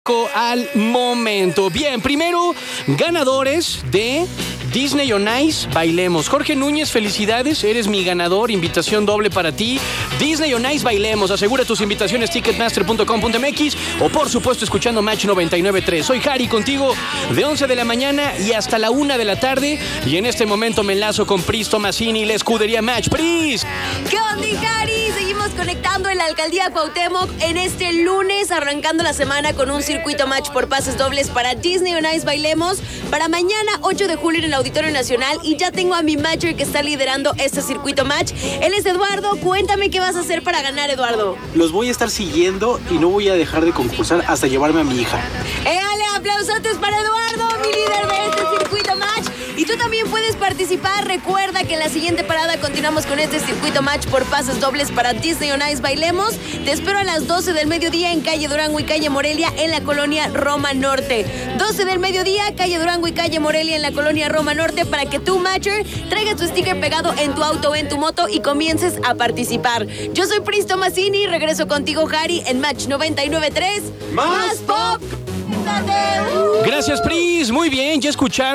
al momento. Bien, primero, ganadores de Disney on Ice, bailemos. Jorge Núñez, felicidades, eres mi ganador, invitación doble para ti. Disney on Ice, bailemos. Asegura tus invitaciones ticketmaster.com.mx o por supuesto escuchando Match 99.3. Soy Harry contigo de 11 de la mañana y hasta la 1 de la tarde. Y en este momento me enlazo con Pris Tomasini y la escudería Match. Pris. ¿Qué onda, Harry? Seguimos conectando en la alcaldía Cuauhtémoc en este lunes, arrancando la semana con un circuito Match por pases dobles para Disney on Ice, bailemos. Para mañana, 8 de julio en el Auditorio Nacional, y ya tengo a mi matcher que está liderando este circuito Match. Él es Eduardo. Cuéntame qué vas a hacer para ganar, Eduardo. Los voy a estar siguiendo y no voy a dejar de concursar hasta llevarme a mi hija. ¡Éale, aplausotes para Eduardo, mi líder de este circuito Match! Y tú también puedes participar. Recuerda que en la siguiente parada continuamos con este circuito Match por pases dobles para Disney on Ice, bailemos. Te espero a las 12 del mediodía en calle Durango y calle Morelia en la colonia Roma Norte. 12 del mediodía, calle Durango y calle Morelia en la colonia Roma Norte, para que tú, matcher, traigas tu sticker pegado en tu auto o en tu moto y comiences a participar. Yo soy Pris Tomasini, regreso contigo, Harry, en Match 99.3. ¡Más pop! Gracias, Pris. Muy bien, ya escucharon.